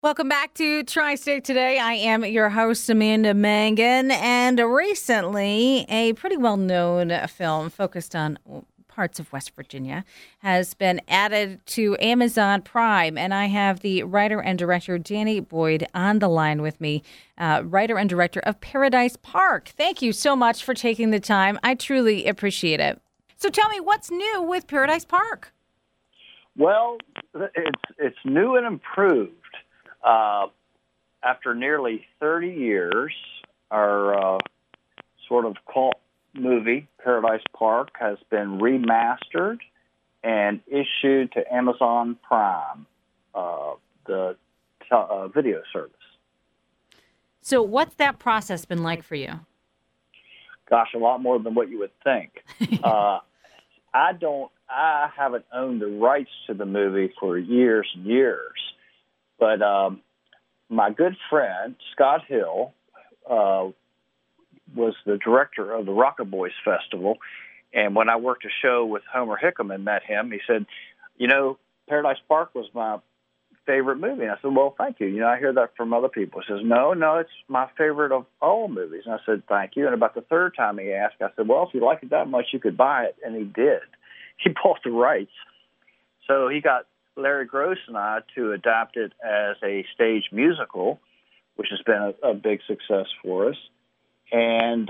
Welcome back to Tri-State Today. I am your host, Amanda Mangan, and recently a pretty well-known film focused on parts of West Virginia has been added to Amazon Prime, and I have the writer and director Danny Boyd on the line with me, writer and director of Paradise Park. Thank you so much for taking the time. I truly appreciate it. So tell me, what's new with Paradise Park? Well, it's new and improved. After nearly 30 years, our sort of cult movie, Paradise Park, has been remastered and issued to Amazon Prime, the video service. So what's that process been like for you? Gosh, a lot more than what you would think. I haven't owned the rights to the movie for years and years. But my good friend, Scott Hill, was the director of the Rocket Boys Festival. And when I worked a show with Homer Hickam and met him, he said, Paradise Park was my favorite movie. And I said, well, thank you. I hear that from other people. He says, no, it's my favorite of all movies. And I said, thank you. And about the third time he asked, I said, well, if you like it that much, you could buy it. And he did. He bought the rights. So he got Larry Gross and I to adapt it as a stage musical, which has been a big success for us. And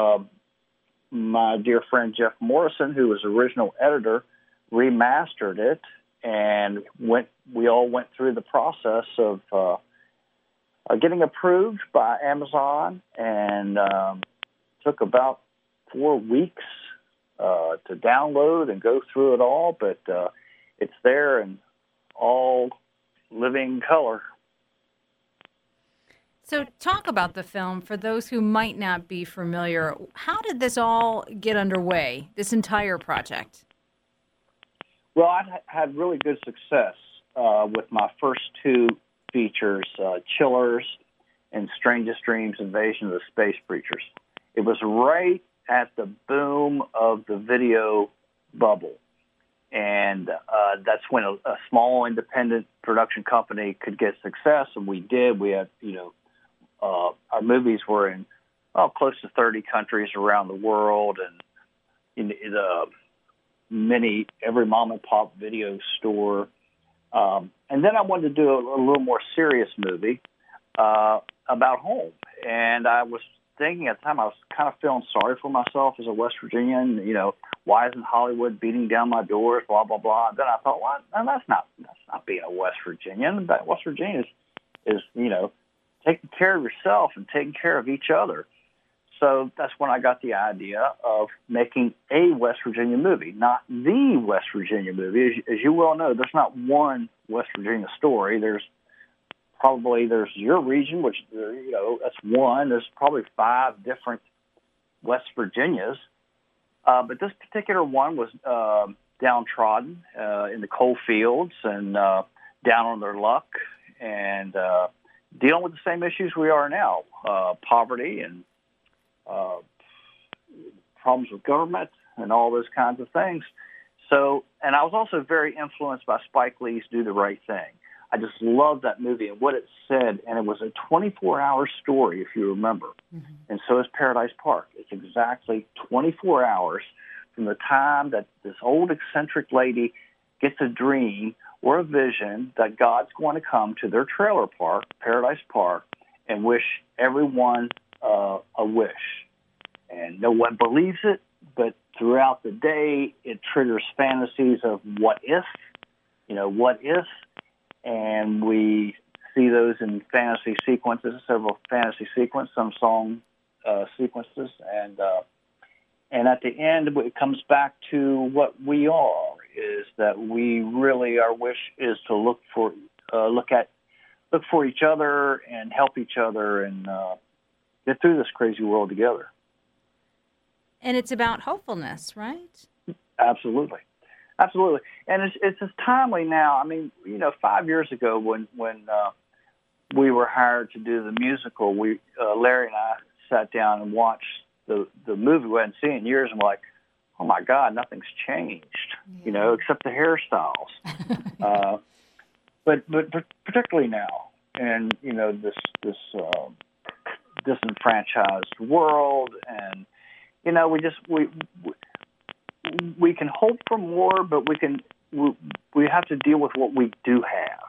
my dear friend Jeff Morrison, who was original editor, remastered it, and we all went through the process of getting approved by Amazon, and took about 4 weeks to download and go through it all, but it's there and all living color. So talk about the film for those who might not be familiar. How did this all get underway, this entire project? Well, I had really good success with my first two features, Chillers and Strangest Dreams, Invasion of the Space Preachers. It was right at the boom of the video bubble. And that's when a small independent production company could get success, and we did. We had, our movies were in close to 30 countries around the world, and in every mom and pop video store. And then I wanted to do a little more serious movie about home, and I was thinking at the time, I was kind of feeling sorry for myself as a West Virginian. Why isn't Hollywood beating down my doors? Blah blah blah. And then I thought, well, that's not being a West Virginian. But West Virginia is taking care of yourself and taking care of each other. So that's when I got the idea of making a West Virginia movie, not the West Virginia movie. As you well know, there's not one West Virginia story. There's your region, which, that's one. There's probably 5 different West Virginias. But this particular one was downtrodden in the coal fields and down on their luck and dealing with the same issues we are now, poverty and problems with government and all those kinds of things. So, and I was also very influenced by Spike Lee's Do the Right Thing. I just loved that movie and what it said, and it was a 24-hour story, if you remember. Mm-hmm. And so is Paradise Park. It's exactly 24 hours from the time that this old eccentric lady gets a dream or a vision that God's going to come to their trailer park, Paradise Park, and wish everyone a wish. And no one believes it, but throughout the day, it triggers fantasies of what if, and we see those in fantasy sequences, several fantasy sequences, some song sequences, and at the end, it comes back to what we are, is that we really, our wish is to look for each other and help each other and get through this crazy world together. And it's about hopefulness, right? Absolutely. Absolutely. And it's as timely now. I mean, 5 years ago when we were hired to do the musical, Larry and I sat down and watched the movie we hadn't seen in years, and we're like, oh my God, nothing's changed, except the hairstyles. But particularly now, and this disenfranchised world, and we can hope for more, but we have to deal with what we do have.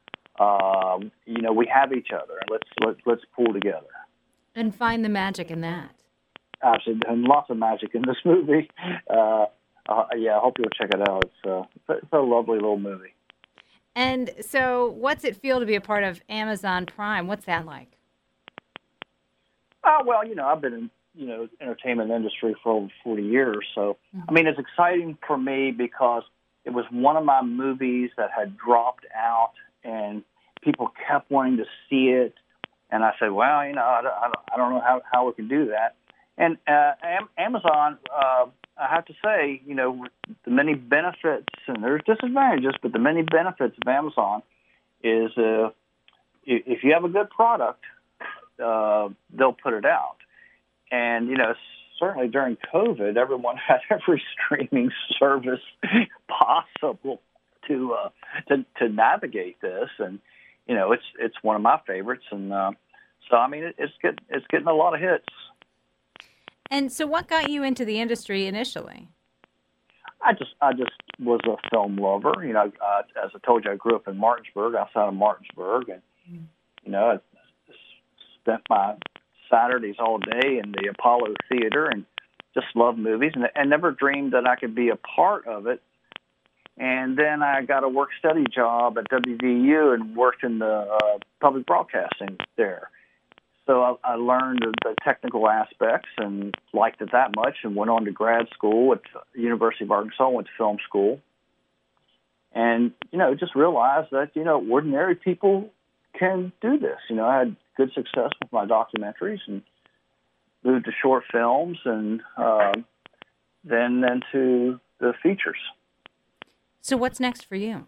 We have each other, and let's pull together. And find the magic in that. Absolutely, and lots of magic in this movie. I hope you'll check it out. It's a lovely little movie. And so, what's it feel to be a part of Amazon Prime? What's that like? Well, I've been in entertainment industry for over 40 years, so I mean, it's exciting for me because it was one of my movies that had dropped out, and people kept wanting to see it, and I said, well, I don't know how we can do that. And Amazon, I have to say, the many benefits, and there's disadvantages, but the many benefits of Amazon is if you have a good product, they'll put it out. And, certainly during COVID, everyone had every streaming service possible to navigate this. And, it's one of my favorites. And so, I mean, it's getting a lot of hits. And so what got you into the industry initially? I just was a film lover. As I told you, I grew up in Martinsburg, outside of Martinsburg. And, I spent my Saturdays all day in the Apollo Theater and just loved movies and never dreamed that I could be a part of it. And then I got a work-study job at WVU and worked in the public broadcasting there. So I learned the technical aspects and liked it that much and went on to grad school at the University of Arkansas, went to film school. And, just realized that, ordinary people can do this. I had good success with my documentaries and moved to short films and then into the features. So what's next for you?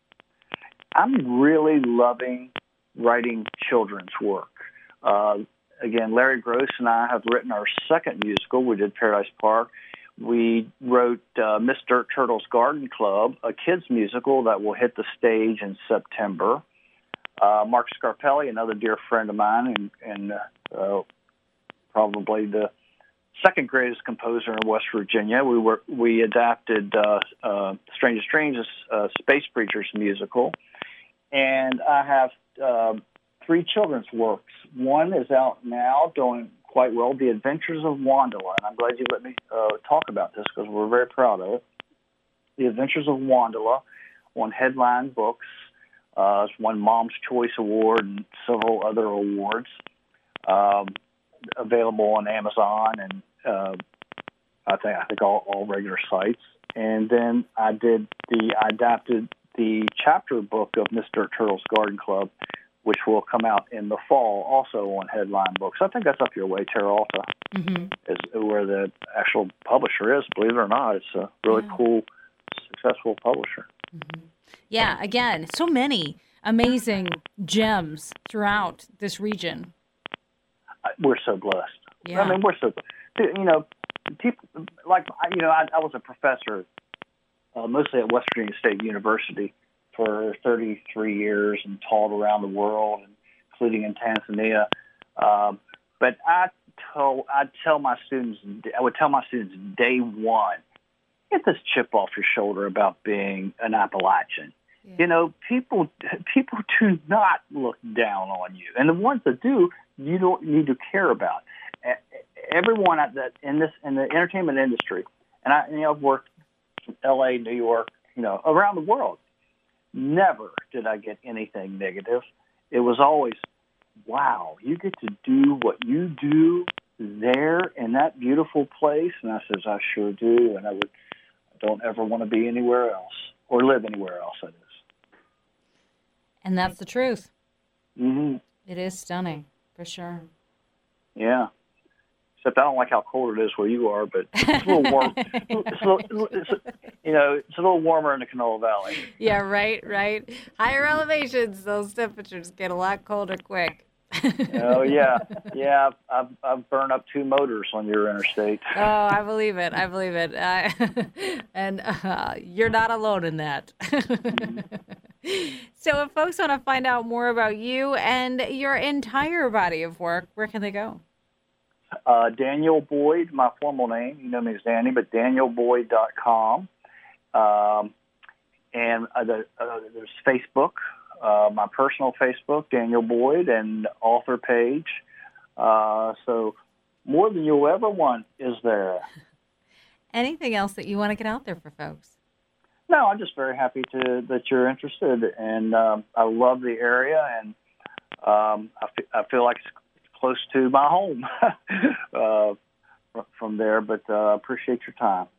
I'm really loving writing children's work. Again, Larry Gross and I have written our second musical. We did Paradise Park. We wrote Miss Dirt Turtle's Garden Club, a kids musical that will hit the stage in September. Mark Scarpelli, another dear friend of mine, and probably the second greatest composer in West Virginia. We adapted Strangest Dreams, Space Preachers musical, and I have 3 children's works. One is out now, doing quite well, The Adventures of Wandala, and I'm glad you let me talk about this because we're very proud of it. The Adventures of Wandala on Headline Books. It's won Mom's Choice Award and several other awards. Available on Amazon and I think all regular sites. And then I adapted the chapter book of Miss Dirt Turtle's Garden Club, which will come out in the fall, also on Headline Books. I think that's up your way, Terra Alta, is where the actual publisher is. Believe it or not, it's a really cool, successful publisher. Yeah, again, so many amazing gems throughout this region. We're so blessed. Yeah. I mean, we're so, people, like, I was a professor mostly at West Virginia State University for 33 years and taught around the world, including in Tanzania. But I would tell my students day one, get this chip off your shoulder about being an Appalachian. Yeah. People do not look down on you, and the ones that do, you don't need to care about. Everyone that in the entertainment industry, and I've worked from L.A., New York, around the world. Never did I get anything negative. It was always, wow, you get to do what you do there in that beautiful place. And I says, I sure do, and I don't ever want to be anywhere else or live anywhere else. That is. And that's the truth. Mm-hmm. It is stunning, for sure. Yeah. Except I don't like how cold it is where you are, but it's a little warm. It's a little warmer in the Canola Valley. Yeah, right. Higher elevations, those temperatures get a lot colder quick. Oh, yeah. I've burned up 2 motors on your interstate. Oh, I believe it. And you're not alone in that. So if folks want to find out more about you and your entire body of work, where can they go? Daniel Boyd, my formal name. You know me as Danny, but danielboyd.com. And there's Facebook, my personal Facebook, Daniel Boyd, and author page. So more than you'll ever want is there. Anything else that you want to get out there for folks? No, I'm just very happy that you're interested, and I love the area, and I feel like it's close to my home from there. But appreciate your time.